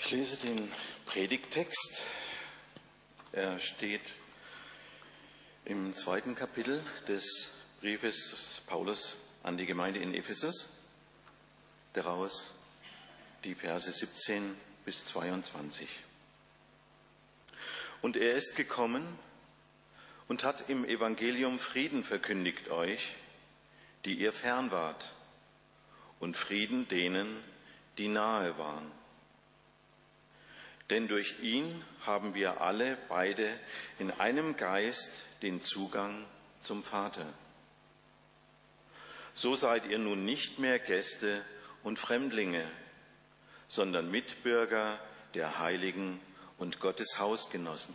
Ich lese den Predigttext. Er steht im 2. Kapitel des Briefes Paulus an die Gemeinde in Ephesus. Daraus die Verse 17 bis 22. Und er ist gekommen und hat im Evangelium Frieden verkündigt euch, die ihr fern wart, und Frieden denen, die nahe waren. Denn durch ihn haben wir alle beide in einem Geist den Zugang zum Vater. So seid ihr nun nicht mehr Gäste und Fremdlinge, sondern Mitbürger der Heiligen und Gottes Hausgenossen,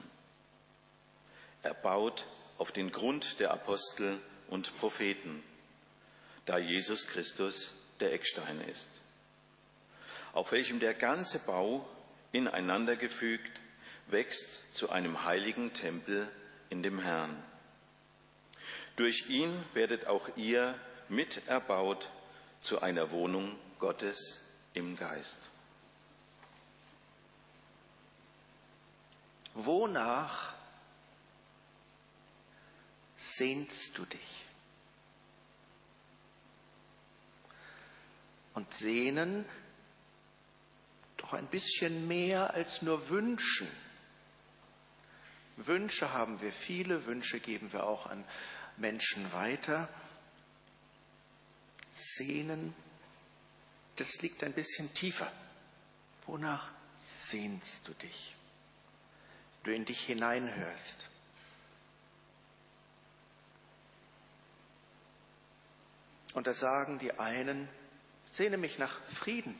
erbaut auf den Grund der Apostel und Propheten, da Jesus Christus der Eckstein ist, auf welchem der ganze Bau ineinander gefügt wächst zu einem heiligen Tempel in dem Herrn. Durch ihn werdet auch ihr mit erbaut zu einer Wohnung Gottes im Geist. Wonach sehnst du dich? Und sehnen doch ein bisschen mehr als nur wünschen. Wünsche haben wir viele, Wünsche geben wir auch an Menschen weiter. Sehnen, das liegt ein bisschen tiefer. Wonach sehnst du dich? Du in dich hineinhörst. Und da sagen die einen, sehne mich nach Frieden.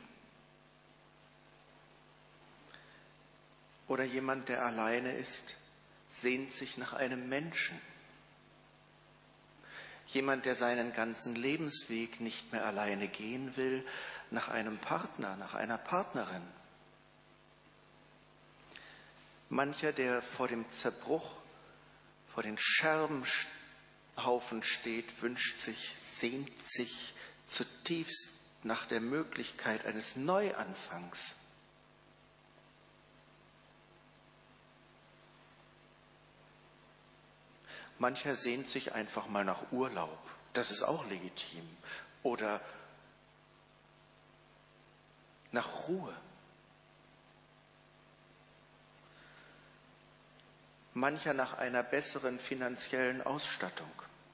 Oder jemand, der alleine ist, sehnt sich nach einem Menschen. Jemand, der seinen ganzen Lebensweg nicht mehr alleine gehen will, nach einem Partner, nach einer Partnerin. Mancher, der vor dem Zerbruch, vor den Scherbenhaufen steht, wünscht sich, sehnt sich zutiefst nach der Möglichkeit eines Neuanfangs. Mancher sehnt sich einfach mal nach Urlaub. Das ist auch legitim. Oder nach Ruhe. Mancher nach einer besseren finanziellen Ausstattung.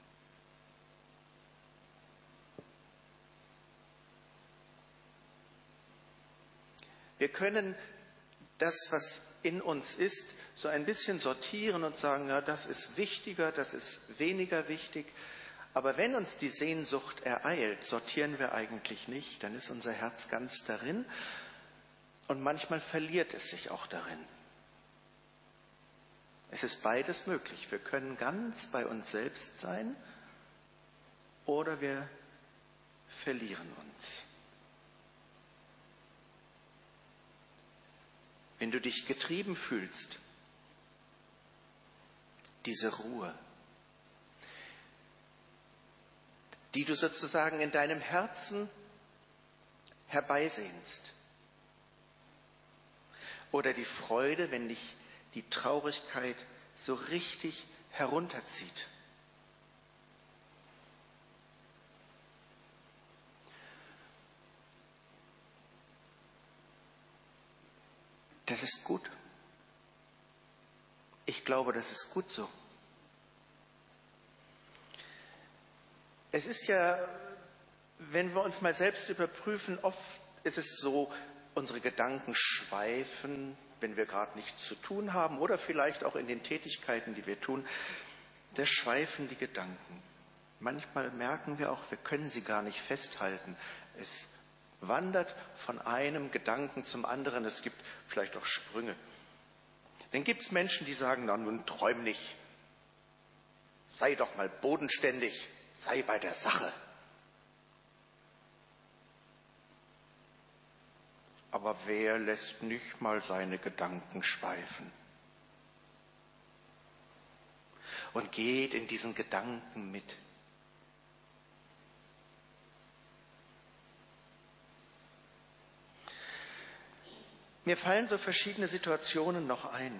Wir können das, was in uns ist, so ein bisschen sortieren und sagen, ja, das ist wichtiger, das ist weniger wichtig. Aber wenn uns die Sehnsucht ereilt, sortieren wir eigentlich nicht, dann ist unser Herz ganz darin und manchmal verliert es sich auch darin. Es ist beides möglich. Wir können ganz bei uns selbst sein oder wir verlieren uns. Wenn du dich getrieben fühlst, diese Ruhe, die du sozusagen in deinem Herzen herbeisehnst, oder die Freude, wenn dich die Traurigkeit so richtig herunterzieht. Das ist gut. Ich glaube, das ist gut so. Es ist ja, wenn wir uns mal selbst überprüfen, oft ist es so, unsere Gedanken schweifen, wenn wir gerade nichts zu tun haben oder vielleicht auch in den Tätigkeiten, die wir tun, da schweifen die Gedanken. Manchmal merken wir auch, wir können sie gar nicht festhalten. Es wandert von einem Gedanken zum anderen. Es gibt vielleicht auch Sprünge. Dann gibt es Menschen, die sagen, na nun träum nicht. Sei doch mal bodenständig. Sei bei der Sache. Aber wer lässt nicht mal seine Gedanken schweifen? Und geht in diesen Gedanken mit. Mir fallen so verschiedene Situationen noch ein,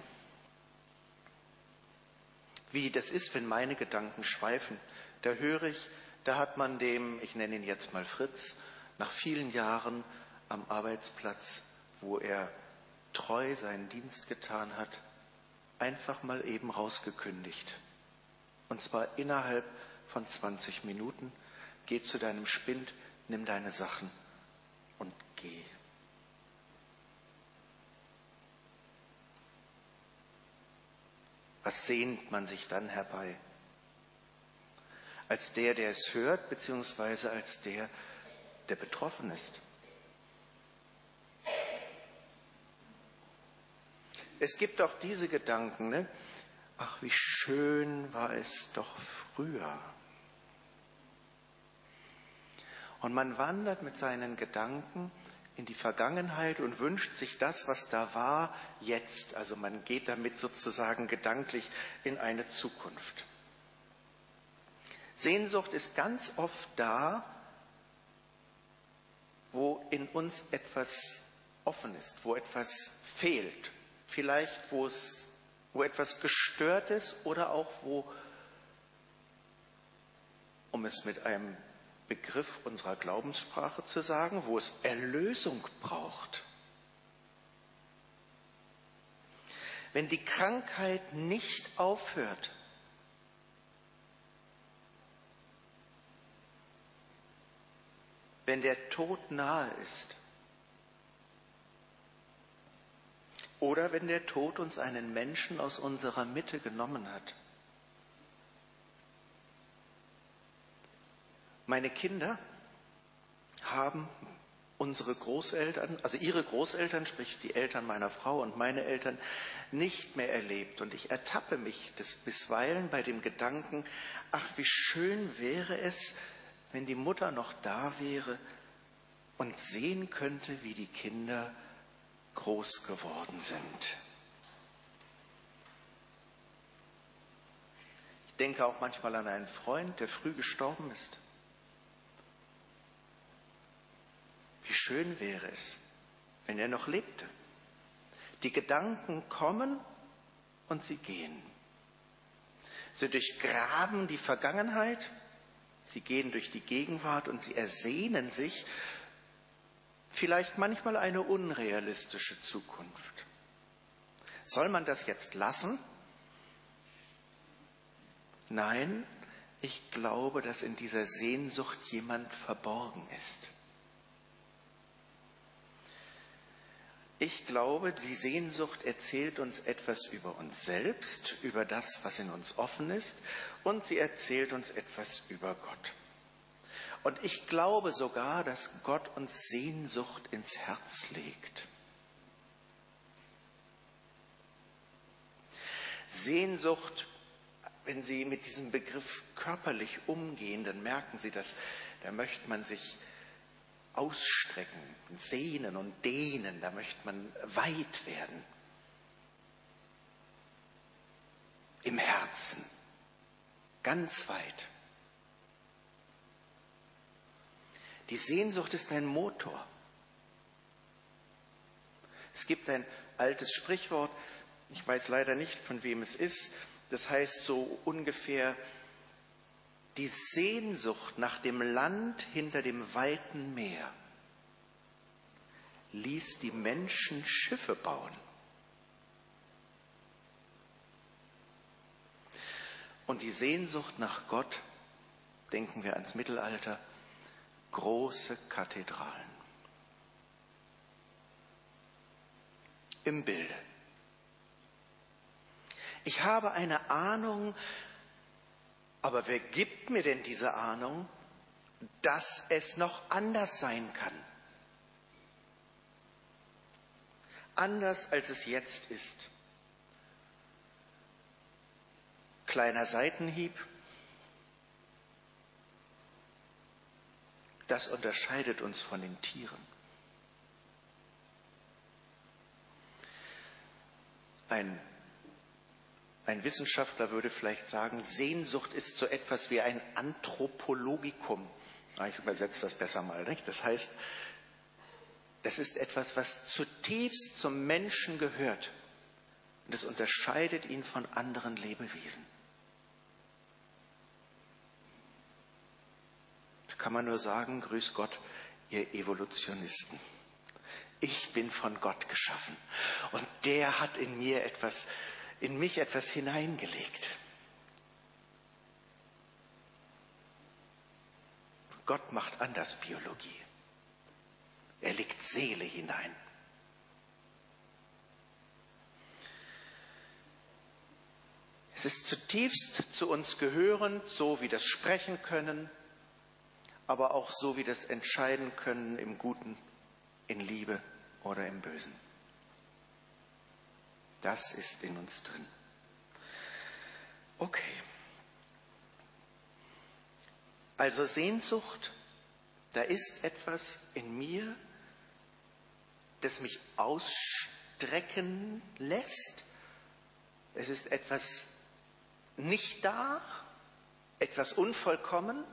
wie das ist, wenn meine Gedanken schweifen. Da höre ich, da hat man dem, ich nenne ihn jetzt mal Fritz, nach vielen Jahren am Arbeitsplatz, wo er treu seinen Dienst getan hat, einfach mal eben rausgekündigt. Und zwar innerhalb von 20 Minuten. Geh zu deinem Spind, nimm deine Sachen und geh. Was sehnt man sich dann herbei? Als der es hört, beziehungsweise als der betroffen ist. Es gibt auch diese Gedanken, ne? Ach, wie schön war es doch früher. Und man wandert mit seinen Gedanken in die Vergangenheit und wünscht sich das, was da war, jetzt. Also man geht damit sozusagen gedanklich in eine Zukunft. Sehnsucht ist ganz oft da, wo in uns etwas offen ist, wo etwas fehlt. Vielleicht, wo etwas gestört ist oder auch wo, um es mit einem Begriff unserer Glaubenssprache zu sagen, wo es Erlösung braucht. Wenn die Krankheit nicht aufhört, wenn der Tod nahe ist oder wenn der Tod uns einen Menschen aus unserer Mitte genommen hat. Meine Kinder haben unsere Großeltern, also ihre Großeltern, sprich die Eltern meiner Frau und meine Eltern, nicht mehr erlebt. Und ich ertappe mich das bisweilen bei dem Gedanken, ach, wie schön wäre es, wenn die Mutter noch da wäre und sehen könnte, wie die Kinder groß geworden sind. Ich denke auch manchmal an einen Freund, der früh gestorben ist. Wie schön wäre es, wenn er noch lebte. Die Gedanken kommen und sie gehen. Sie durchgraben die Vergangenheit, sie gehen durch die Gegenwart und sie ersehnen sich vielleicht manchmal eine unrealistische Zukunft. Soll man das jetzt lassen? Nein, ich glaube, dass in dieser Sehnsucht jemand verborgen ist. Ich glaube, die Sehnsucht erzählt uns etwas über uns selbst, über das, was in uns offen ist, und sie erzählt uns etwas über Gott. Und ich glaube sogar, dass Gott uns Sehnsucht ins Herz legt. Sehnsucht, wenn Sie mit diesem Begriff körperlich umgehen, dann merken Sie das, da möchte man sich ausstrecken, sehnen und dehnen, da möchte man weit werden. Im Herzen, ganz weit. Die Sehnsucht ist ein Motor. Es gibt ein altes Sprichwort, ich weiß leider nicht, von wem es ist, das heißt so ungefähr, die Sehnsucht nach dem Land hinter dem weiten Meer ließ die Menschen Schiffe bauen. Und die Sehnsucht nach Gott, denken wir ans Mittelalter, große Kathedralen. Im Bilde. Ich habe eine Ahnung, aber wer gibt mir denn diese Ahnung, dass es noch anders sein kann? Anders als es jetzt ist. Kleiner Seitenhieb. Das unterscheidet uns von den Tieren. Ein Wissenschaftler würde vielleicht sagen, Sehnsucht ist so etwas wie ein Anthropologikum. Ich übersetze das besser mal, nicht? Das heißt, Das ist etwas, was zutiefst zum Menschen gehört. Und es unterscheidet ihn von anderen Lebewesen. Da kann man nur sagen, grüß Gott, ihr Evolutionisten. Ich bin von Gott geschaffen. Und der hat in mich etwas hineingelegt. Gott macht anders Biologie. Er legt Seele hinein. Es ist zutiefst zu uns gehörend, so wie das Sprechen können, aber auch so wie das Entscheiden können im Guten, in Liebe oder im Bösen. Das ist in uns drin. Okay. Also Sehnsucht, da ist etwas in mir, das mich ausstrecken lässt. Es ist etwas nicht da, etwas unvollkommen.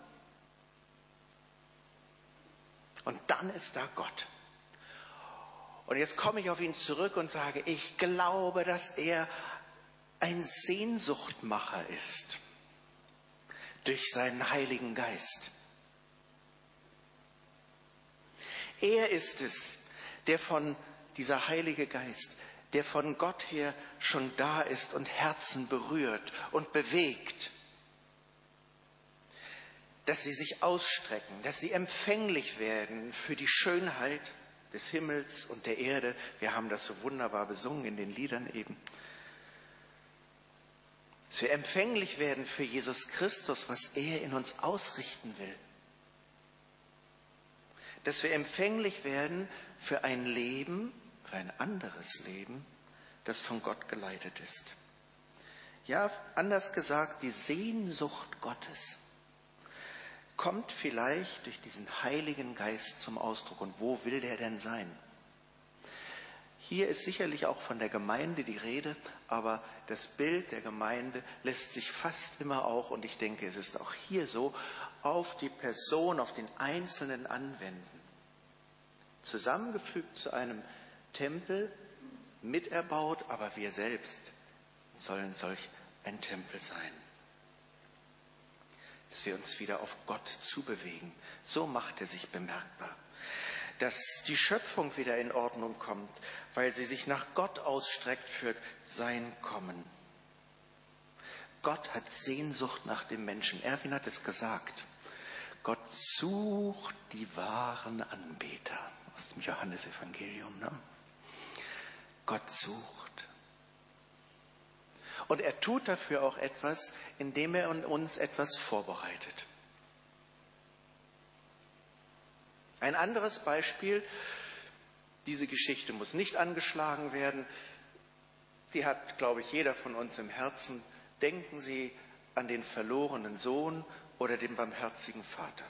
Und dann ist da Gott. Und jetzt komme ich auf ihn zurück und sage, ich glaube, dass er ein Sehnsuchtmacher ist. Durch seinen Heiligen Geist. Er ist es, dieser Heilige Geist, der von Gott her schon da ist und Herzen berührt und bewegt. Dass sie sich ausstrecken, dass sie empfänglich werden für die Schönheit des Himmels und der Erde. Wir haben das so wunderbar besungen in den Liedern eben. Dass wir empfänglich werden für Jesus Christus, was er in uns ausrichten will. Dass wir empfänglich werden für ein Leben, für ein anderes Leben, das von Gott geleitet ist. Ja, anders gesagt, die Sehnsucht Gottes kommt vielleicht durch diesen Heiligen Geist zum Ausdruck. Und wo will der denn sein? Hier ist sicherlich auch von der Gemeinde die Rede, aber das Bild der Gemeinde lässt sich fast immer auch, und ich denke, es ist auch hier so, auf die Person, auf den Einzelnen anwenden. Zusammengefügt zu einem Tempel, miterbaut, aber wir selbst sollen solch ein Tempel sein. Dass wir uns wieder auf Gott zubewegen. So macht er sich bemerkbar. Dass die Schöpfung wieder in Ordnung kommt, weil sie sich nach Gott ausstreckt für sein Kommen. Gott hat Sehnsucht nach dem Menschen. Erwin hat es gesagt. Gott sucht die wahren Anbeter. Aus dem Johannesevangelium. Ne? Gott sucht. Und er tut dafür auch etwas, indem er in uns etwas vorbereitet. Ein anderes Beispiel, diese Geschichte muss nicht angeschlagen werden, die hat, glaube ich, jeder von uns im Herzen. Denken Sie an den verlorenen Sohn oder den barmherzigen Vater.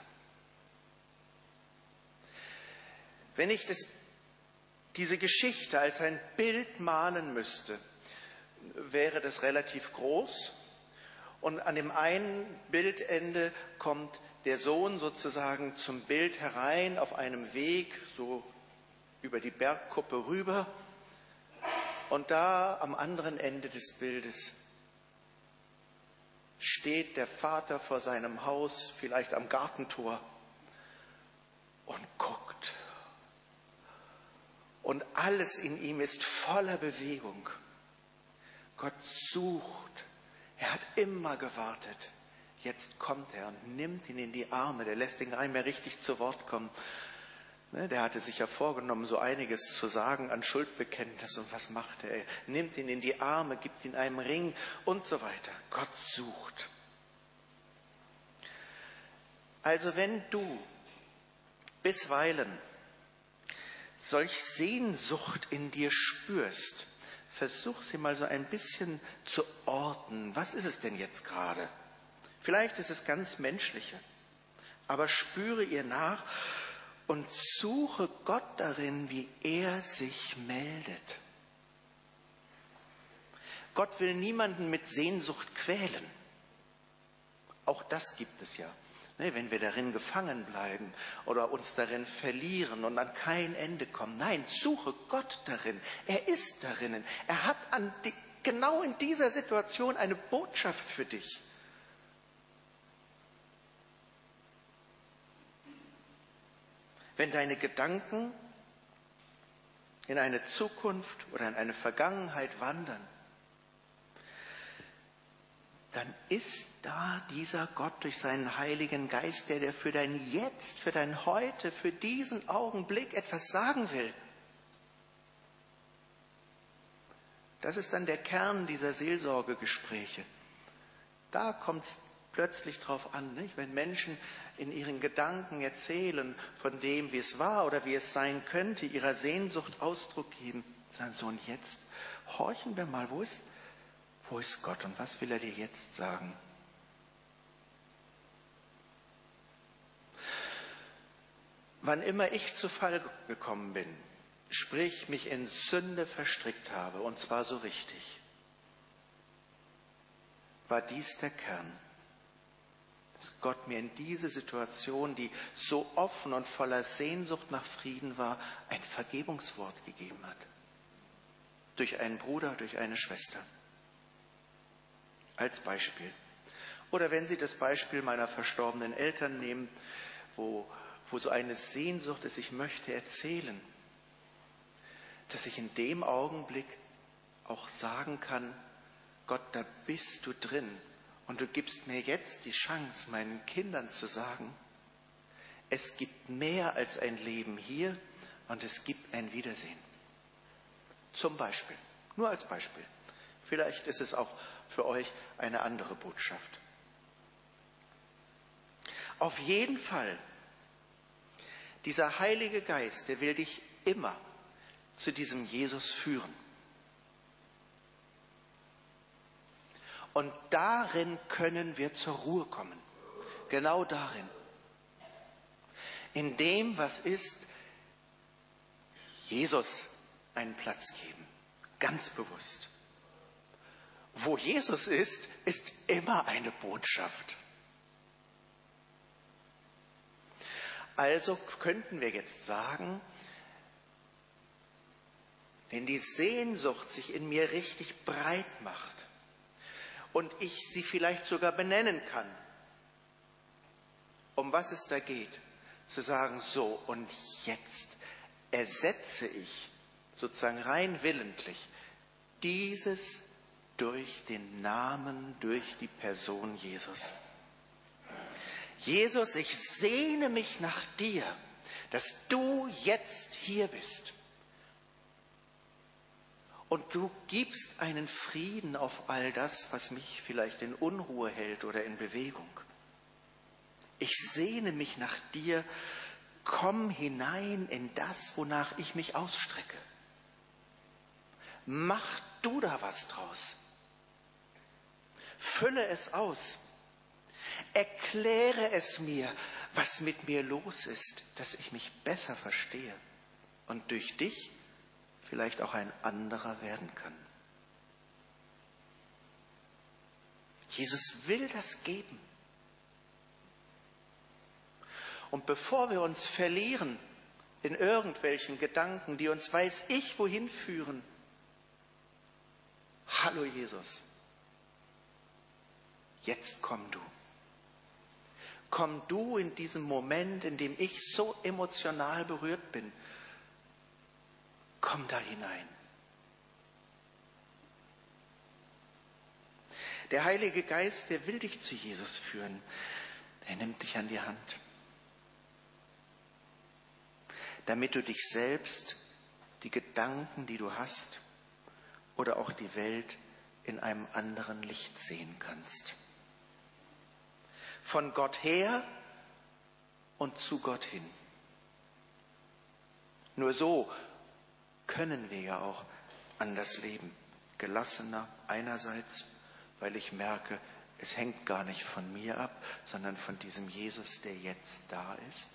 Wenn ich diese Geschichte als ein Bild malen müsste, wäre das relativ groß. Und an dem einen Bildende kommt der Sohn sozusagen zum Bild herein auf einem Weg, so über die Bergkuppe rüber. Und da am anderen Ende des Bildes steht der Vater vor seinem Haus, vielleicht am Gartentor, und guckt. Und alles in ihm ist voller Bewegung. Gott sucht. Er hat immer gewartet. Jetzt kommt er und nimmt ihn in die Arme. Der lässt ihn gar nicht mehr richtig zu Wort kommen. Der hatte sich ja vorgenommen, so einiges zu sagen an Schuldbekenntnis. Und was macht er? Er nimmt ihn in die Arme, gibt ihn einem Ring und so weiter. Gott sucht. Also wenn du bisweilen solch Sehnsucht in dir spürst, versuch sie mal so ein bisschen zu orten. Was ist es denn jetzt gerade? Vielleicht ist es ganz Menschliche, aber spüre ihr nach und suche Gott darin, wie er sich meldet. Gott will niemanden mit Sehnsucht quälen. Auch das gibt es ja. wenn wir darin gefangen bleiben oder uns darin verlieren und an kein Ende kommen. Nein, suche Gott darin. Er ist darinnen. Er hat genau in dieser Situation eine Botschaft für dich. Wenn deine Gedanken in eine Zukunft oder in eine Vergangenheit wandern, dann ist da dieser Gott durch seinen Heiligen Geist, der für dein Jetzt, für dein Heute, für diesen Augenblick etwas sagen will. Das ist dann der Kern dieser Seelsorgegespräche. Da kommt es plötzlich drauf an, nicht? Wenn Menschen in ihren Gedanken erzählen von dem, wie es war oder wie es sein könnte, ihrer Sehnsucht Ausdruck geben, sagen so, und jetzt horchen wir mal, wo ist Gott und was will er dir jetzt sagen? Wann immer ich zu Fall gekommen bin, sprich mich in Sünde verstrickt habe, und zwar so richtig, war dies der Kern, dass Gott mir in diese Situation, die so offen und voller Sehnsucht nach Frieden war, ein Vergebungswort gegeben hat. Durch einen Bruder, durch eine Schwester. Als Beispiel. Oder wenn Sie das Beispiel meiner verstorbenen Eltern nehmen, wo so eine Sehnsucht ist, ich möchte erzählen, dass ich in dem Augenblick auch sagen kann, Gott, da bist du drin und du gibst mir jetzt die Chance, meinen Kindern zu sagen, es gibt mehr als ein Leben hier und es gibt ein Wiedersehen. Zum Beispiel, nur als Beispiel. Vielleicht ist es auch für euch eine andere Botschaft. Auf jeden Fall, dieser Heilige Geist, der will dich immer zu diesem Jesus führen. Und darin können wir zur Ruhe kommen. Genau darin. In dem, was ist, Jesus einen Platz geben. Ganz bewusst. Wo Jesus ist, ist immer eine Botschaft. Also könnten wir jetzt sagen, wenn die Sehnsucht sich in mir richtig breit macht und ich sie vielleicht sogar benennen kann, um was es da geht, zu sagen, so und jetzt ersetze ich sozusagen rein willentlich dieses durch den Namen, durch die Person Jesus. Jesus, ich sehne mich nach dir, dass du jetzt hier bist. Und du gibst einen Frieden auf all das, was mich vielleicht in Unruhe hält oder in Bewegung. Ich sehne mich nach dir, komm hinein in das, wonach ich mich ausstrecke. Mach du da was draus. Fülle es aus. Erkläre es mir, was mit mir los ist, dass ich mich besser verstehe und durch dich vielleicht auch ein anderer werden kann. Jesus will das geben. Und bevor wir uns verlieren in irgendwelchen Gedanken, die uns weiß ich wohin führen, hallo Jesus, jetzt komm du. Komm du in diesem Moment, in dem ich so emotional berührt bin. Komm da hinein. Der Heilige Geist, der will dich zu Jesus führen. Er nimmt dich an die Hand. Damit du dich selbst, die Gedanken, die du hast, oder auch die Welt in einem anderen Licht sehen kannst. Von Gott her und zu Gott hin. Nur so können wir ja auch anders leben. Gelassener einerseits, weil ich merke, es hängt gar nicht von mir ab, sondern von diesem Jesus, der jetzt da ist.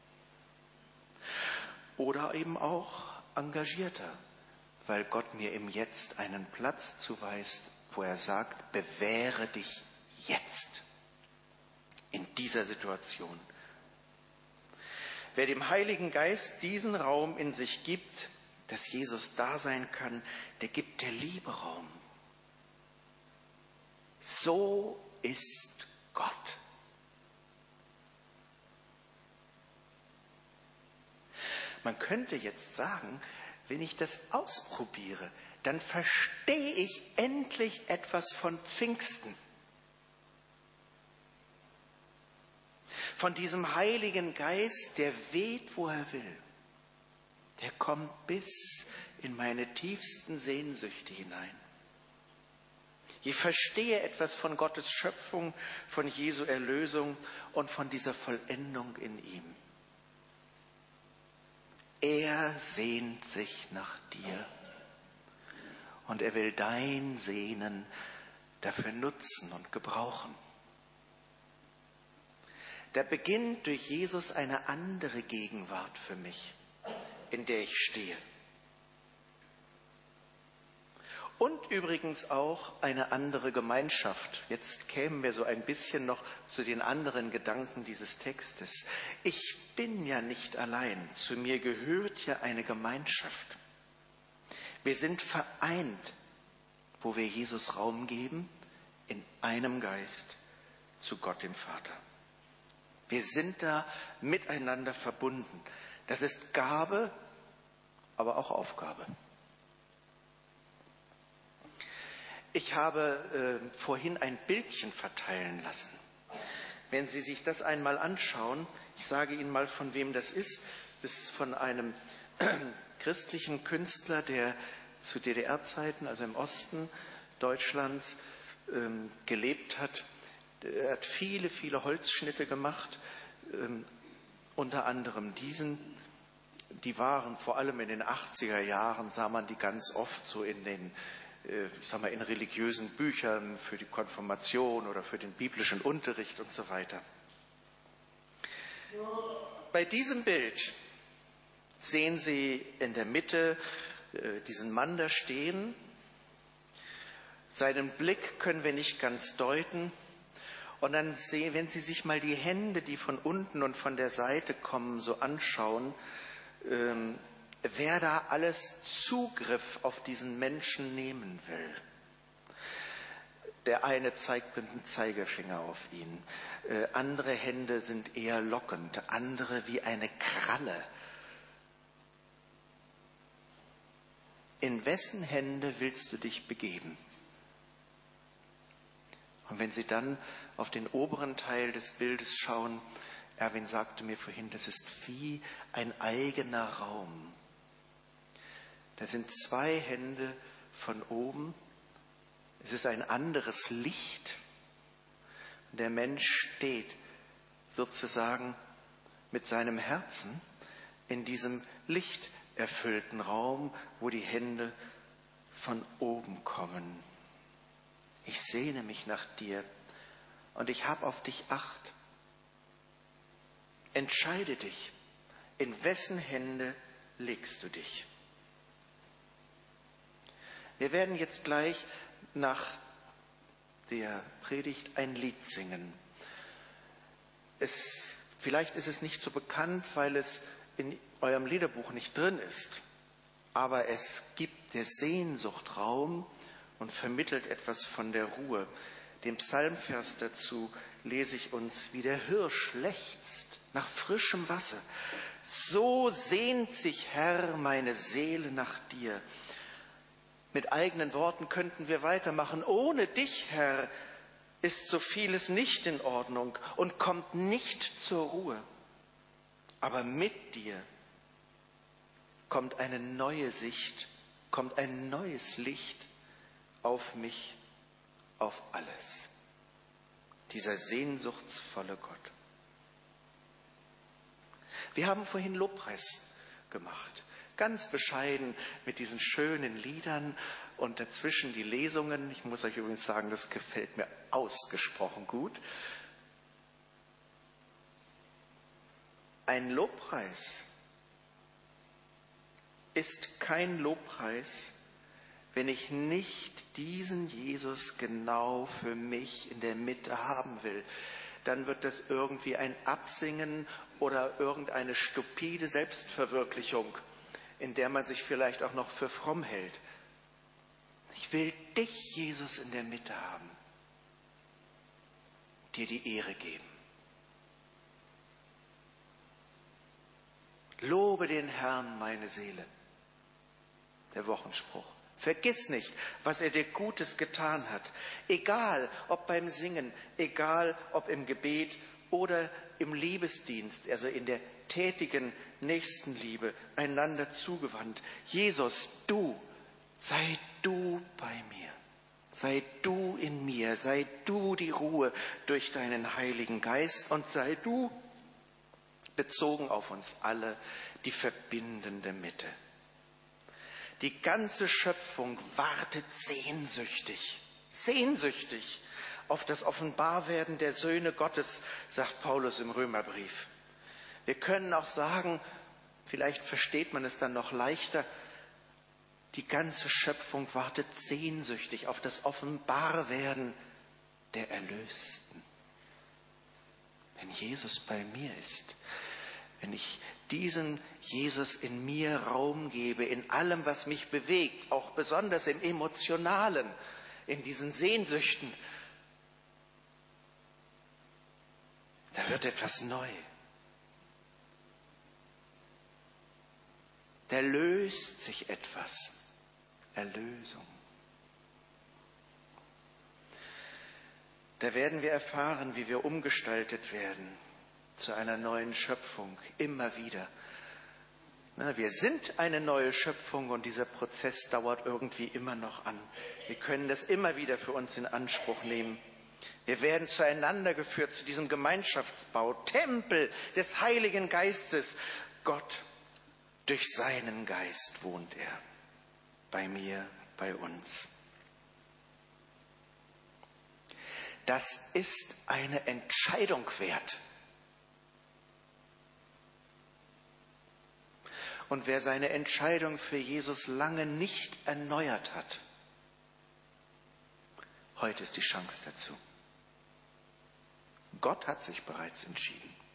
Oder eben auch engagierter, weil Gott mir im Jetzt einen Platz zuweist, wo er sagt, bewähre dich jetzt. In dieser Situation. Wer dem Heiligen Geist diesen Raum in sich gibt, dass Jesus da sein kann, der gibt der Liebe Raum. So ist Gott. Man könnte jetzt sagen, wenn ich das ausprobiere, dann verstehe ich endlich etwas von Pfingsten. Von diesem Heiligen Geist, der weht, wo er will. Der kommt bis in meine tiefsten Sehnsüchte hinein. Ich verstehe etwas von Gottes Schöpfung, von Jesu Erlösung und von dieser Vollendung in ihm. Er sehnt sich nach dir und er will dein Sehnen dafür nutzen und gebrauchen. Da beginnt durch Jesus eine andere Gegenwart für mich, in der ich stehe. Und übrigens auch eine andere Gemeinschaft. Jetzt kämen wir so ein bisschen noch zu den anderen Gedanken dieses Textes. Ich bin ja nicht allein. Zu mir gehört ja eine Gemeinschaft. Wir sind vereint, wo wir Jesus Raum geben, in einem Geist zu Gott dem Vater. Wir sind da miteinander verbunden. Das ist Gabe, aber auch Aufgabe. Ich habe vorhin ein Bildchen verteilen lassen. Wenn Sie sich das einmal anschauen, ich sage Ihnen mal, von wem das ist. Das ist von einem christlichen Künstler, der zu DDR-Zeiten, also im Osten Deutschlands, gelebt hat. Er hat viele, viele Holzschnitte gemacht, unter anderem diesen. Die waren vor allem in den 80er Jahren, sah man die ganz oft so in den in religiösen Büchern für die Konfirmation oder für den biblischen Unterricht und so weiter. Bei diesem Bild sehen Sie in der Mitte diesen Mann da stehen. Seinen Blick können wir nicht ganz deuten. Und dann sehen, wenn Sie sich mal die Hände, die von unten und von der Seite kommen, so anschauen, wer da alles Zugriff auf diesen Menschen nehmen will. Der eine zeigt mit dem Zeigefinger auf ihn. Andere Hände sind eher lockend, andere wie eine Kralle. In wessen Hände willst du dich begeben? Und wenn Sie dann auf den oberen Teil des Bildes schauen, Erwin sagte mir vorhin, das ist wie ein eigener Raum. Da sind zwei Hände von oben. Es ist ein anderes Licht. Der Mensch steht sozusagen mit seinem Herzen in diesem lichterfüllten Raum, wo die Hände von oben kommen. Ich sehne mich nach dir und ich habe auf dich Acht. Entscheide dich, in wessen Hände legst du dich? Wir werden jetzt gleich nach der Predigt ein Lied singen. Vielleicht ist es nicht so bekannt, weil es in eurem Liederbuch nicht drin ist, aber es gibt der Sehnsucht Raum und vermittelt etwas von der Ruhe. Den Psalmvers dazu lese ich uns, wie der Hirsch lechzt nach frischem Wasser. So sehnt sich, Herr, meine Seele nach dir. Mit eigenen Worten könnten wir weitermachen. Ohne dich, Herr, ist so vieles nicht in Ordnung und kommt nicht zur Ruhe. Aber mit dir kommt eine neue Sicht, kommt ein neues Licht auf mich, auf alles. Dieser sehnsuchtsvolle Gott. Wir haben vorhin Lobpreis gemacht. Ganz bescheiden mit diesen schönen Liedern und dazwischen die Lesungen. Ich muss euch übrigens sagen, das gefällt mir ausgesprochen gut. Ein Lobpreis ist kein Lobpreis, wenn ich nicht diesen Jesus genau für mich in der Mitte haben will. dann wird das irgendwie ein Absingen oder irgendeine stupide Selbstverwirklichung, in der man sich vielleicht auch noch für fromm hält. Ich will dich, Jesus, in der Mitte haben, dir die Ehre geben. Lobe den Herrn, meine Seele. Der Wochenspruch. Vergiss nicht, was er dir Gutes getan hat. Egal, ob beim Singen, egal, ob im Gebet oder im Liebesdienst, also in der tätigen Nächstenliebe, einander zugewandt. Jesus, sei du bei mir. Sei du in mir. Sei du die Ruhe durch deinen Heiligen Geist und sei du bezogen auf uns alle die verbindende Mitte. Die ganze Schöpfung wartet sehnsüchtig auf das Offenbarwerden der Söhne Gottes, sagt Paulus im Römerbrief. Wir können auch sagen, vielleicht versteht man es dann noch leichter, die ganze Schöpfung wartet sehnsüchtig auf das Offenbarwerden der Erlösten. Wenn Jesus bei mir ist, wenn ich diesem Jesus in mir Raum gebe, in allem, was mich bewegt, auch besonders im Emotionalen, in diesen Sehnsüchten, da wird etwas neu. Da löst sich etwas. Erlösung. Da werden wir erfahren, wie wir umgestaltet werden zu einer neuen Schöpfung, immer wieder. Wir sind eine neue Schöpfung und dieser Prozess dauert irgendwie immer noch an. Wir können das immer wieder für uns in Anspruch nehmen. Wir werden zueinander geführt, zu diesem Gemeinschaftsbau, Tempel des Heiligen Geistes. Gott, durch seinen Geist wohnt er. Bei mir, bei uns. Das ist eine Entscheidung wert. Und wer seine Entscheidung für Jesus lange nicht erneuert hat, heute ist die Chance dazu. Gott hat sich bereits entschieden.